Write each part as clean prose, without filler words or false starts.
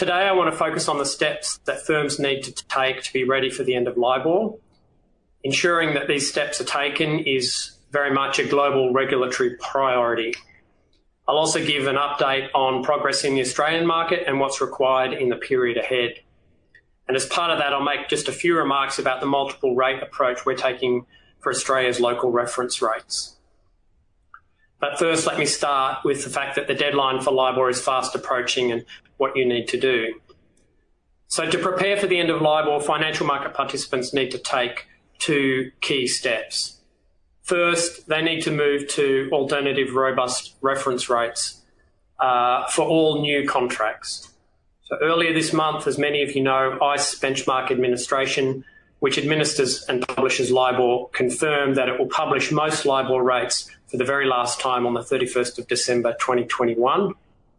Today I want to focus on the steps that firms need to take to be ready for the end of LIBOR. Ensuring that these steps are taken is very much a global regulatory priority. I'll also give an update on progress in the Australian market and what's required in the period ahead. And as part of that, I'll make just a few remarks about the multiple rate approach we're taking for Australia's local reference rates. But first, let me start with the fact that the deadline for LIBOR is fast approaching and what you need to do. So to prepare for the end of LIBOR, financial market participants need to take two key steps. First, they need to move to alternative robust reference rates for all new contracts. So earlier this month, as many of you know, ICE Benchmark Administration, which administers and publishes LIBOR, confirmed that it will publish most LIBOR rates for the very last time on the 31st of December 2021.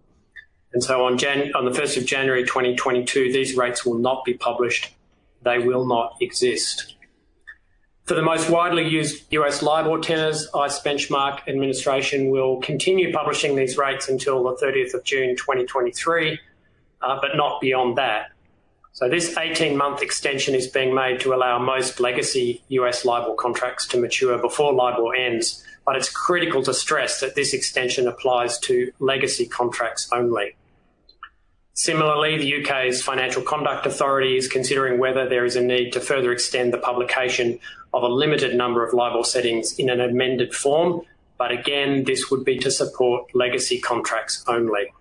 And so on the 1st of January 2022, these rates will not be published. They will not exist. For the most widely used US LIBOR tenors, ICE Benchmark Administration will continue publishing these rates until the 30th of June 2023, but not beyond that. So this 18-month extension is being made to allow most legacy US LIBOR contracts to mature before LIBOR ends, but it's critical to stress that this extension applies to legacy contracts only. Similarly, the UK's Financial Conduct Authority is considering whether there is a need to further extend the publication of a limited number of LIBOR settings in an amended form, but again, this would be to support legacy contracts only.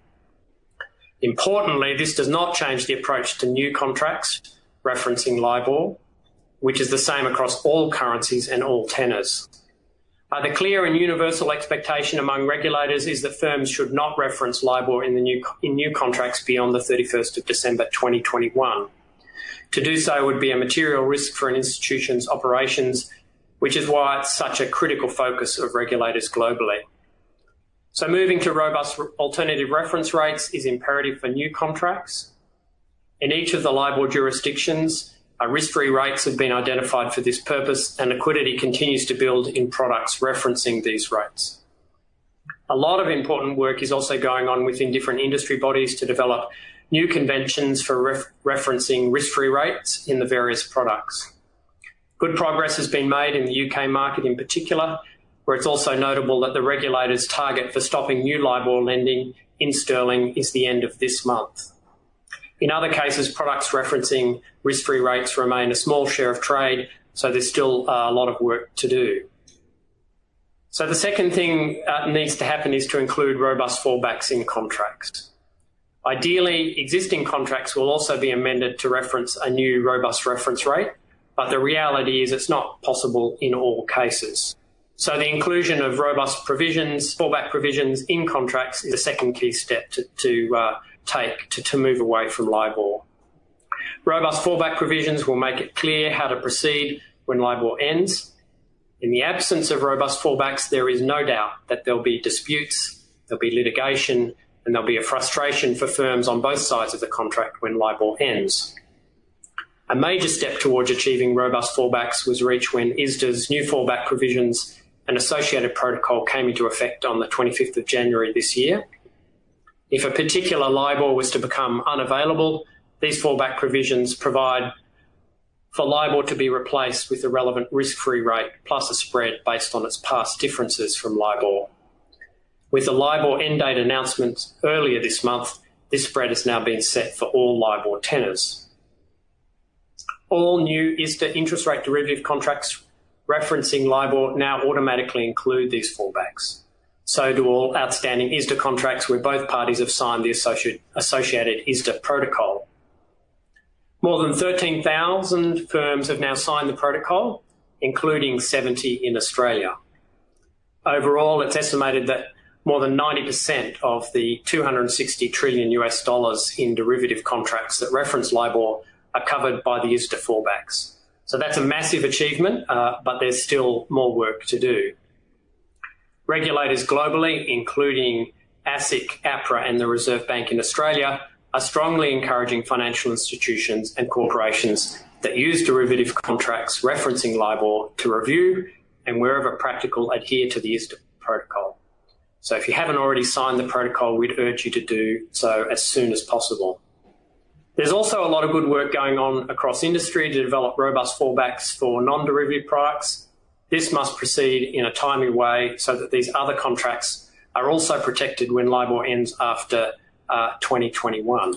Importantly, this does not change the approach to new contracts referencing LIBOR, which is the same across all currencies and all tenors. The clear and universal expectation among regulators is that firms should not reference LIBOR in new contracts beyond the 31st of December 2021. To do so would be a material risk for an institution's operations, which is why it's such a critical focus of regulators globally. So moving to robust alternative reference rates is imperative for new contracts. In each of the LIBOR jurisdictions, risk-free rates have been identified for this purpose, and liquidity continues to build in products referencing these rates. A lot of important work is also going on within different industry bodies to develop new conventions for referencing risk-free rates in the various products. Good progress has been made in the UK market in particular, where it's also notable that the regulator's target for stopping new LIBOR lending in sterling is the end of this month. In other cases, products referencing risk-free rates remain a small share of trade, so there's still a lot of work to do. So the second thing that needs to happen is to include robust fallbacks in contracts. Ideally, existing contracts will also be amended to reference a new robust reference rate, but the reality is it's not possible in all cases. So the inclusion of robust provisions, fallback provisions in contracts is the second key step to take to move away from LIBOR. Robust fallback provisions will make it clear how to proceed when LIBOR ends. In the absence of robust fallbacks, there is no doubt that there'll be disputes, there'll be litigation, and there'll be a frustration for firms on both sides of the contract when LIBOR ends. A major step towards achieving robust fallbacks was reached when ISDA's new fallback provisions and associated protocol came into effect on the 25th of January this year. If a particular LIBOR was to become unavailable, these fallback provisions provide for LIBOR to be replaced with the relevant risk-free rate plus a spread based on its past differences from LIBOR. With the LIBOR end date announcement earlier this month, this spread has now been set for all LIBOR tenors. All new ISDA interest rate derivative contracts referencing LIBOR now automatically include these fallbacks. So do all outstanding ISDA contracts where both parties have signed the associated ISDA protocol. More than 13,000 firms have now signed the protocol, including 70 in Australia. Overall, it's estimated that more than 90% of the $260 trillion in derivative contracts that reference LIBOR are covered by the ISDA fallbacks. So that's a massive achievement, but there's still more work to do. Regulators globally, including ASIC, APRA and the Reserve Bank in Australia, are strongly encouraging financial institutions and corporations that use derivative contracts referencing LIBOR to review and, wherever practical, adhere to the ISDA protocol. So if you haven't already signed the protocol, we'd urge you to do so as soon as possible. There's also a lot of good work going on across industry to develop robust fallbacks for non-derivative products. This must proceed in a timely way so that these other contracts are also protected when LIBOR ends after 2021.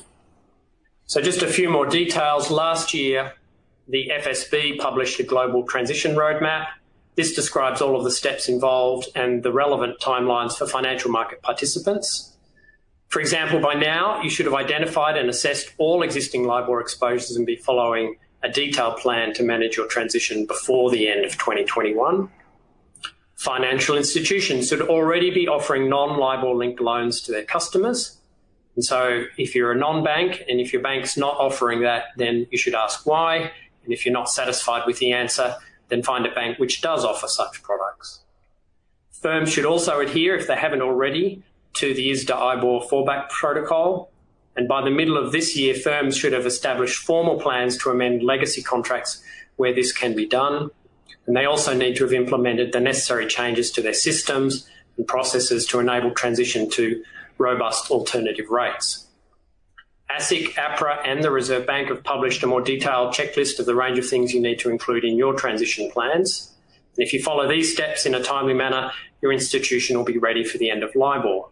So just a few more details. Last year, the FSB published a global transition roadmap. This describes all of the steps involved and the relevant timelines for financial market participants. For example, by now, you should have identified and assessed all existing LIBOR exposures and be following a detailed plan to manage your transition before the end of 2021. Financial institutions should already be offering non-LIBOR linked loans to their customers. And so if you're a non-bank and if your bank's not offering that, then you should ask why. And if you're not satisfied with the answer, then find a bank which does offer such products. Firms should also adhere, if they haven't already, to the ISDA-IBOR fallback protocol. And by the middle of this year, firms should have established formal plans to amend legacy contracts where this can be done. And they also need to have implemented the necessary changes to their systems and processes to enable transition to robust alternative rates. ASIC, APRA and the Reserve Bank have published a more detailed checklist of the range of things you need to include in your transition plans. And if you follow these steps in a timely manner, your institution will be ready for the end of LIBOR.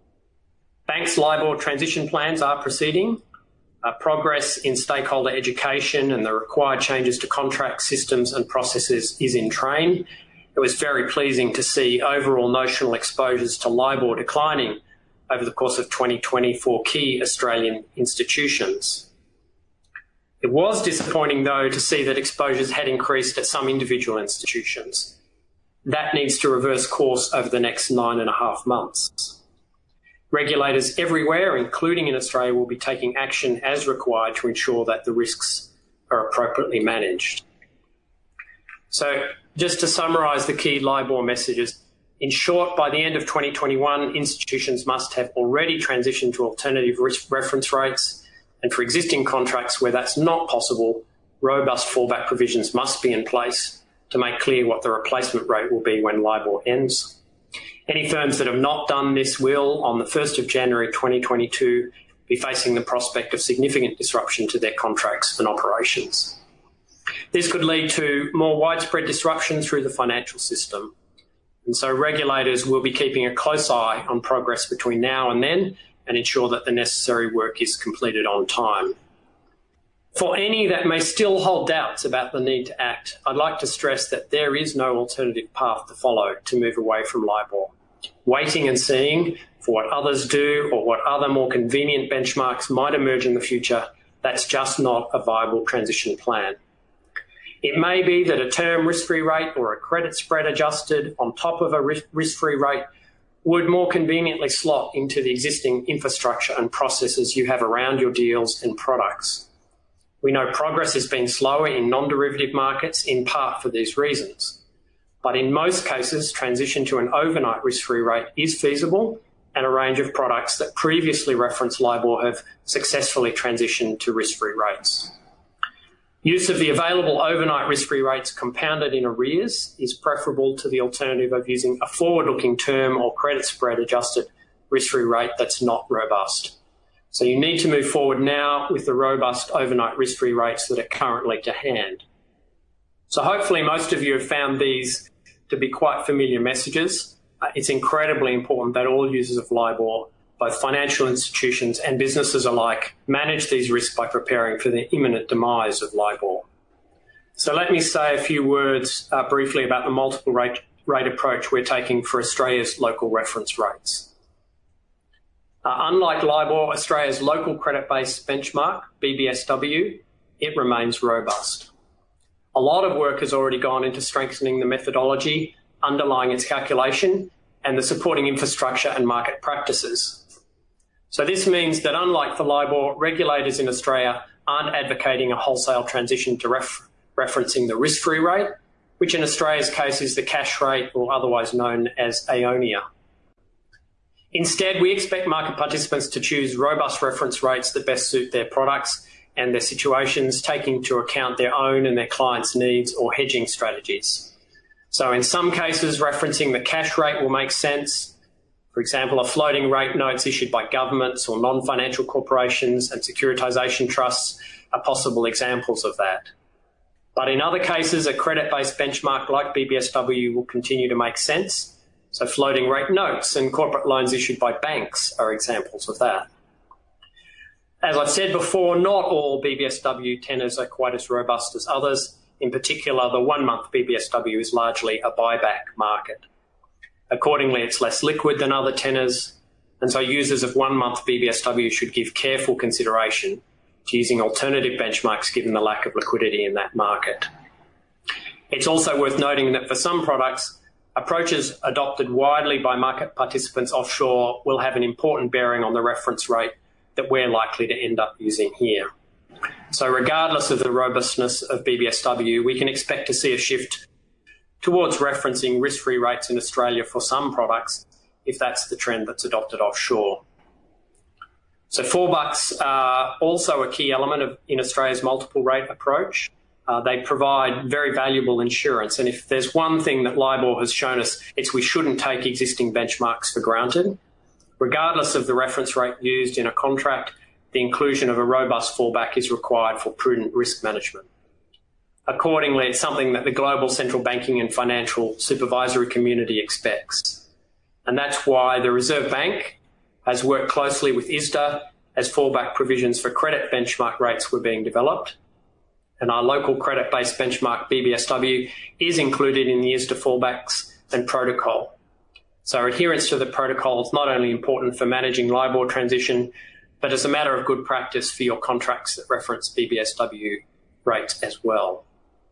Banks' LIBOR transition plans are proceeding. Progress in stakeholder education and the required changes to contract systems and processes is in train. It was very pleasing to see overall notional exposures to LIBOR declining over the course of 2020 for key Australian institutions. It was disappointing, though, to see that exposures had increased at some individual institutions. That needs to reverse course over the next 9.5 months. Regulators everywhere, including in Australia, will be taking action as required to ensure that the risks are appropriately managed. So just to summarise the key LIBOR messages, in short, by the end of 2021, institutions must have already transitioned to alternative reference rates, and for existing contracts where that's not possible, robust fallback provisions must be in place to make clear what the replacement rate will be when LIBOR ends. Any firms that have not done this will, on the 1st of January 2022, be facing the prospect of significant disruption to their contracts and operations. This could lead to more widespread disruption through the financial system. And so regulators will be keeping a close eye on progress between now and then and ensure that the necessary work is completed on time. For any that may still hold doubts about the need to act, I'd like to stress that there is no alternative path to follow to move away from LIBOR. Waiting and seeing for what others do or what other more convenient benchmarks might emerge in the future, that's just not a viable transition plan. It may be that a term risk-free rate or a credit spread adjusted on top of a risk-free rate would more conveniently slot into the existing infrastructure and processes you have around your deals and products. We know progress has been slower in non-derivative markets, in part for these reasons. But in most cases, transition to an overnight risk-free rate is feasible, and a range of products that previously referenced LIBOR have successfully transitioned to risk-free rates. Use of the available overnight risk-free rates compounded in arrears is preferable to the alternative of using a forward-looking term or credit spread adjusted risk-free rate that's not robust. So you need to move forward now with the robust overnight risk-free rates that are currently to hand. So hopefully most of you have found these to be quite familiar messages. It's incredibly important that all users of LIBOR, both financial institutions and businesses alike, manage these risks by preparing for the imminent demise of LIBOR. So let me say a few words briefly about the multiple rate approach we're taking for Australia's local reference rates. Unlike LIBOR, Australia's local credit-based benchmark, BBSW, it remains robust. A lot of work has already gone into strengthening the methodology underlying its calculation and the supporting infrastructure and market practices. So this means that unlike for LIBOR, regulators in Australia aren't advocating a wholesale transition to referencing the risk-free rate, which in Australia's case is the cash rate, or otherwise known as AONIA. Instead, we expect market participants to choose robust reference rates that best suit their products and their situations, taking into account their own and their clients' needs or hedging strategies. So in some cases, referencing the cash rate will make sense. For example, are floating rate notes issued by governments or non-financial corporations and securitisation trusts are possible examples of that. But in other cases, a credit-based benchmark like BBSW will continue to make sense. So floating rate notes and corporate loans issued by banks are examples of that. As I've said before, not all BBSW tenors are quite as robust as others. In particular, the 1-month BBSW is largely a buyback market. Accordingly, it's less liquid than other tenors, and so users of 1-month BBSW should give careful consideration to using alternative benchmarks given the lack of liquidity in that market. It's also worth noting that for some products, approaches adopted widely by market participants offshore will have an important bearing on the reference rate that we're likely to end up using here. So regardless of the robustness of BBSW, we can expect to see a shift towards referencing risk-free rates in Australia for some products if that's the trend that's adopted offshore. So fallbacks are also a key element in Australia's multiple rate approach. They provide very valuable insurance, and if there's one thing that LIBOR has shown us, it's we shouldn't take existing benchmarks for granted. Regardless of the reference rate used in a contract, the inclusion of a robust fallback is required for prudent risk management. Accordingly, it's something that the global central banking and financial supervisory community expects. And that's why the Reserve Bank has worked closely with ISDA as fallback provisions for credit benchmark rates were being developed. And our local credit-based benchmark BBSW is included in the ISDA fallbacks and protocol. So adherence to the protocol is not only important for managing LIBOR transition, but as a matter of good practice for your contracts that reference BBSW rates as well.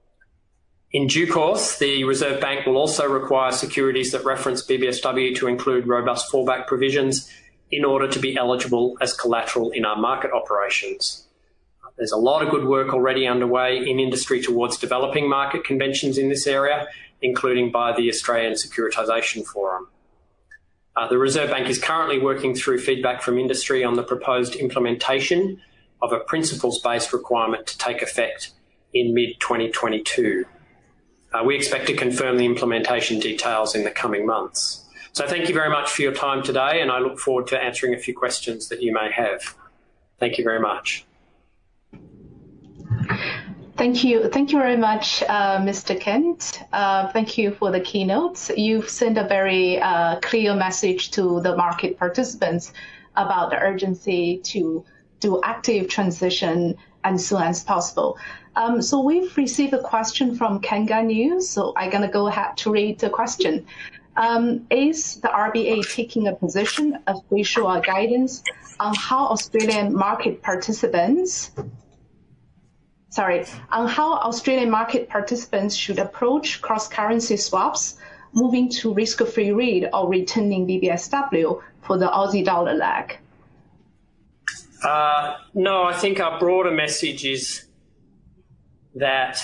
In due course, the Reserve Bank will also require securities that reference BBSW to include robust fallback provisions in order to be eligible as collateral in our market operations. There's a lot of good work already underway in industry towards developing market conventions in this area, including by the Australian Securitisation Forum. The Reserve Bank is currently working through feedback from industry on the proposed implementation of a principles-based requirement to take effect in mid-2022. We expect to confirm the implementation details in the coming months. So thank you very much for your time today, and I look forward to answering a few questions that you may have. Thank you very much. Thank you. Thank you very much, Mr. Kent. Thank you for the keynotes. You've sent a very clear message to the market participants about the urgency to do active transition as soon as possible. So we've received a question from Kanga News, so I'm going to go ahead to read the question. Is the RBA taking a position of visual guidance on how Australian market participants should approach cross-currency swaps, moving to risk-free rate or returning BBSW for the Aussie dollar lag? No, I think our broader message is that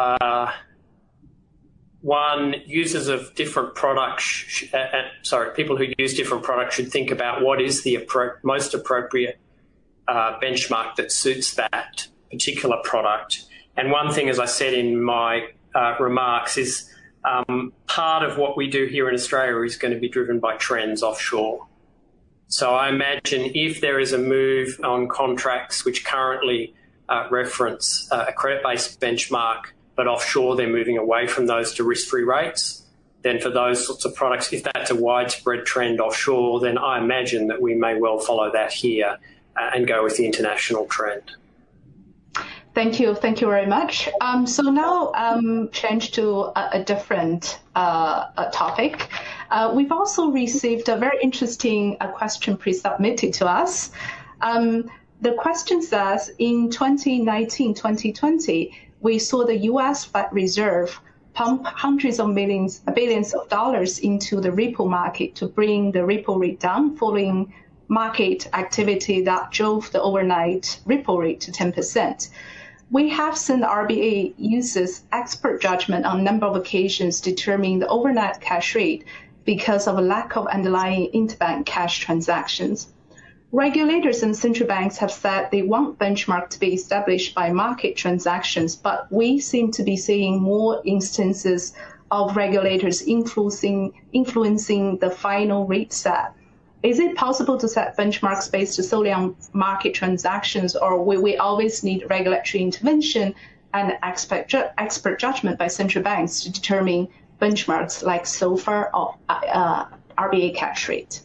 users of different products, people who use different products should think about what is the most appropriate benchmark that suits that particular product. And one thing, as I said in my remarks, is part of what we do here in Australia is going to be driven by trends offshore. So I imagine if there is a move on contracts which currently reference a credit-based benchmark, but offshore they're moving away from those to risk-free rates, then for those sorts of products, if that's a widespread trend offshore, then I imagine that we may well follow that here and go with the international trend. Thank you. Thank you very much. So now change to a different topic. We've also received a very interesting question pre-submitted to us. The question says, in 2019-2020, we saw the U.S. Fed Reserve pump hundreds of billions of dollars into the repo market to bring the repo rate down following market activity that drove the overnight repo rate to 10%. We have seen the RBA uses expert judgment on a number of occasions determining the overnight cash rate because of a lack of underlying interbank cash transactions. Regulators and central banks have said they want benchmark to be established by market transactions, but we seem to be seeing more instances of regulators influencing the final rate set is it possible to set benchmarks based solely on market transactions, or will we always need regulatory intervention and expert judgment by central banks to determine benchmarks like SOFR or RBA cash rate?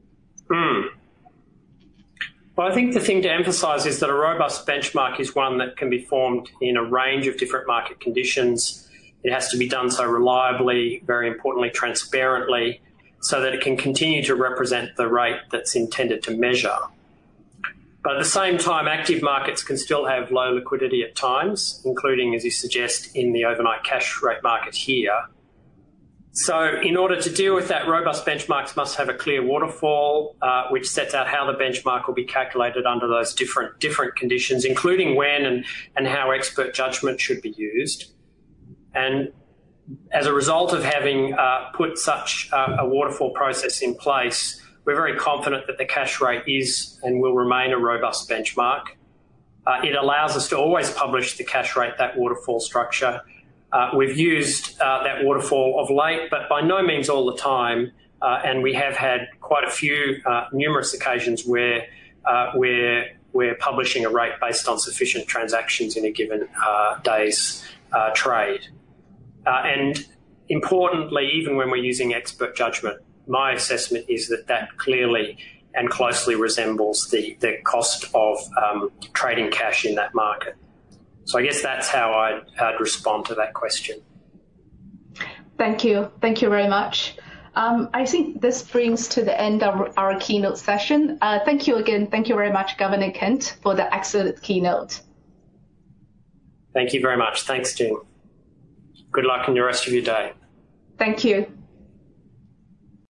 Well, I think the thing to emphasise is that a robust benchmark is one that can be formed in a range of different market conditions. It has to be done so reliably, very importantly, transparently, so that it can continue to represent the rate that's intended to measure. But at the same time, active markets can still have low liquidity at times, including, as you suggest, in the overnight cash rate market here. So in order to deal with that, robust benchmarks must have a clear waterfall, which sets out how the benchmark will be calculated under those different conditions, including when and how expert judgment should be used. And as a result of having put such a waterfall process in place, we're very confident that the cash rate is and will remain a robust benchmark. It allows us to always publish the cash rate, that waterfall structure. We've used that waterfall of late, but by no means all the time, and we have had quite a few, numerous occasions where we're publishing a rate based on sufficient transactions in a given day's trade. And importantly, even when we're using expert judgment, my assessment is that that clearly and closely resembles the cost of trading cash in that market. So I guess that's how I'd respond to that question. Thank you. Thank you very much. I think this brings to the end of our keynote session. Thank you again. Thank you very much, Governor Kent, for the excellent keynote. Thank you very much. Thanks, Jing. Good luck in the rest of your day. Thank you.